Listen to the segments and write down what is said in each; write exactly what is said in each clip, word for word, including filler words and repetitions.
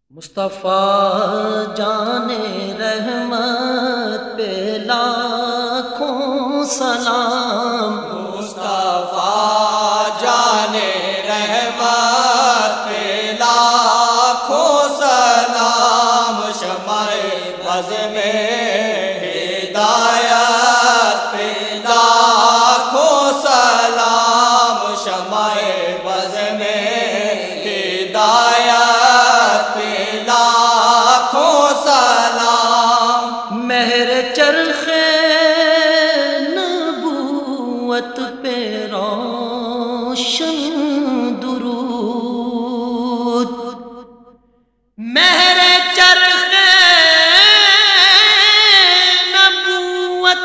مصطفیٰ جان رحمت پہ لاکھوں سلام، مصطفیٰ جان رحمت پہ لاکھوں سلام، شمع بز میں ہدایت پہ لاکھوں سلام، شمع بز میں ہدایت پہ لاکھوں سلام، مہر چرخ نبوت پہ روشن درود، مہر چرخ نبوت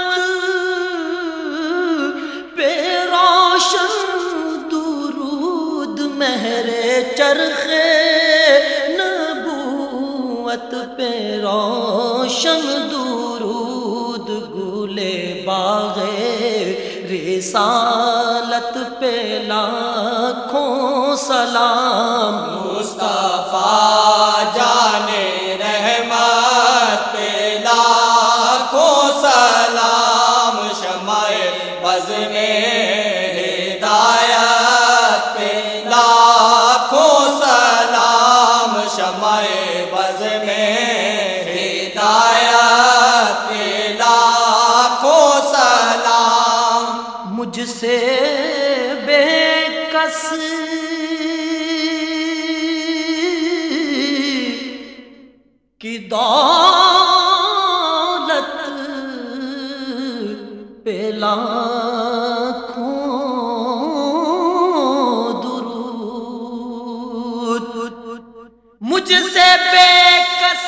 پہ روشن درود، مہر چرخ نبوت پہ روشن درود، گلے باغ رسالت پہ لاکھوں سلام، مصطفیٰ جان رحمت پہ لاکھوں سلام، شمع بز میں ہدایت پہ لاکھوں سلام، شمع بز میں ہدایت پہ لاکھوں سلام، مجھ سے بے کس کی دولت پہ لاکھوں درود، مجھ سے بے کس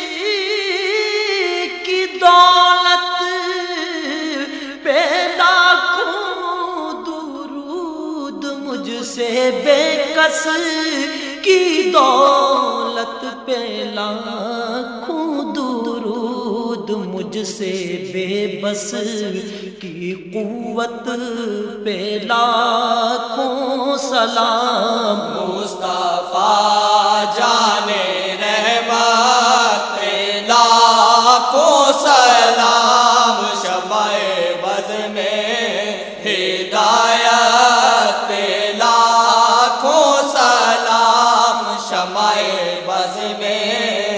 کی دولت پہ لاکھوں درود، مجھ سے بے کس کی دولت پہ لاکھوں درود، مجھ سے بے بس کی قوت پہ لاکھوں سلام، مصطفیٰ جان رحمت پہ لاکھوں سلام، شمع بز میں ہدایت پہ لاکھوں سلام، شمع بز میں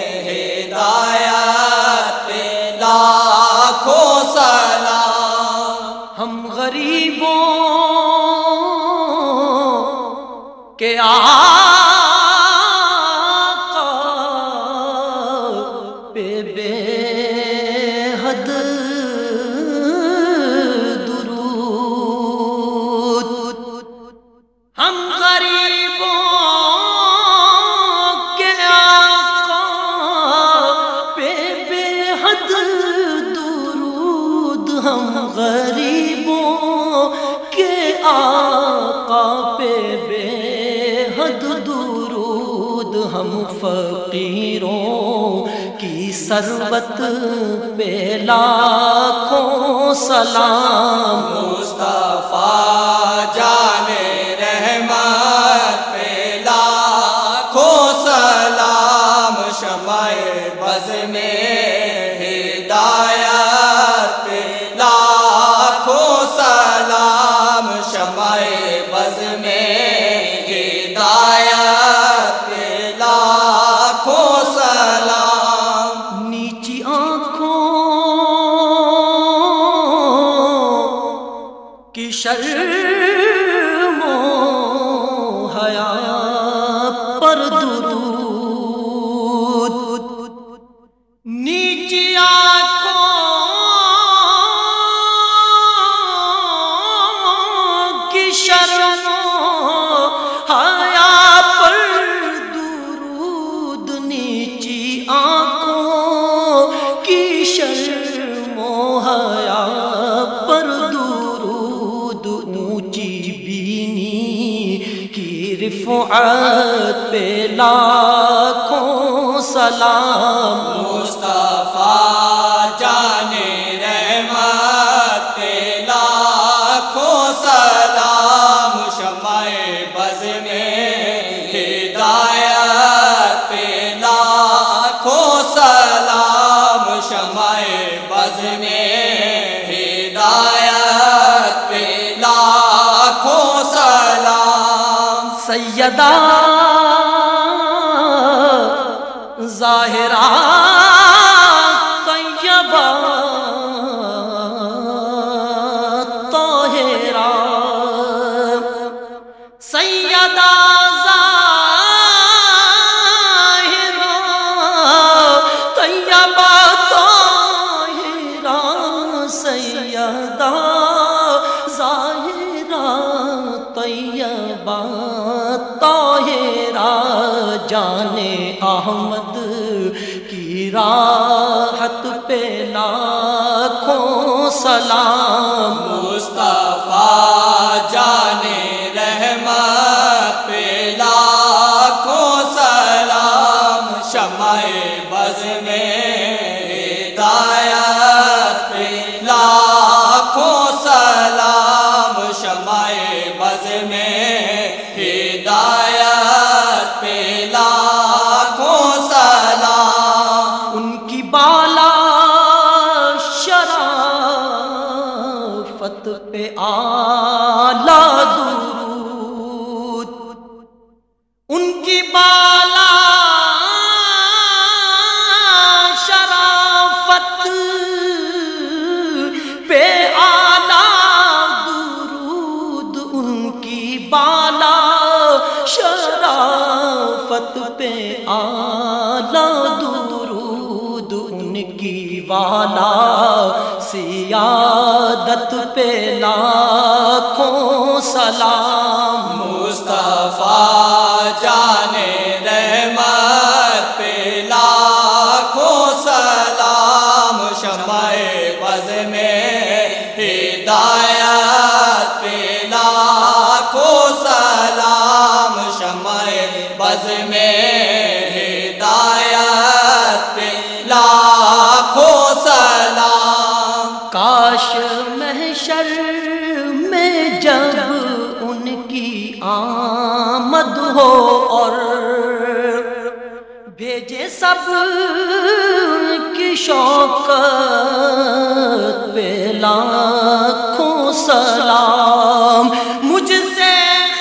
ہدایت پہ لاکھوں سلام، ہم غریبوں کے آقا پہ بے حد درود، ہم غریبوں کے آقا پہ بے حد درود، ہم غریبوں کے آقا پہ بے حد درود، ہم فقیروں کی ثروت پہ لاکھوں سلام، مصطفیٰ جان رحمت پہ لاکھوں سلام، شمع بز میں ہدایت پہ لاکھوں سلام، شمع بز میں ہدایت پہ لاکھوں سلام، نیچی آنکھوں کی شرم و حیا پر درود، نیچی آنکھوں کی شرم و حیا پر درود، نیچی آنکھوں کی شرم و حیا پر درود، اونچی بینی کی رفعت پہ لاکھوں سلام، مصطفیٰ جان رحمت پہ لاکھوں سلام، شمع بز میں ہدایت پہ لاکھوں سیدہ ظاہرہ طیبہ طاہرہ، سیدہ ظاہرہ طیبہ طاہرہ، سیدہ ظاہرہ طیبہ طاہرہ، جان احمد کی راحت پہ لاکھوں سلام، مصطفیٰ جان رحمت پہ لاکھوں سلام، شمع بز میں ہدایت پہ لاکھوں سلام، شمع بز میں ہدایت پہ لاکھوں سلام، ان کی بالا شرافت پہ اعلیٰ درود، ان کی بالا شرافت پہ اعلیٰ درود، ان کی بالا شرافت پہ اعلیٰ درود، ان کی والا سیادت پہ لاکھوں سلام، مصطفیٰ جان رحمت پہ لاکھوں سلام، شمع بز میں ہدایت پہ لاکھوں سلام، شمع بز میں ہدایت پہ لاکھوں سلام، کاش محشر میں جب ان کی آمد ہو اور بھیجے سب کی شوکت پہ لاکھوں سلام، مجھ سے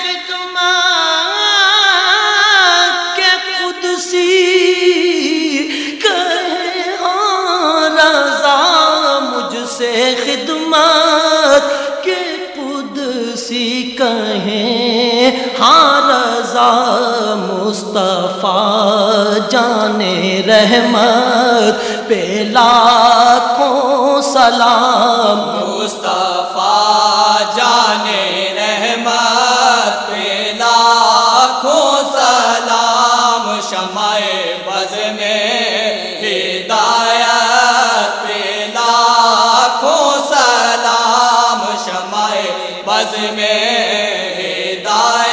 خدمت کے قدسی کہے ہاں رضا، مجھ سے خدمت کے قدسی کہیں ہاں رضا، مصطفیٰ جان رحمت پہ لاکھوں سلام، مصطفیٰ جان رحمت پہ لاکھوں سلام، شمع بز میں ہدایت پہ لاکھوں سلام، شمع بز میں ہدایت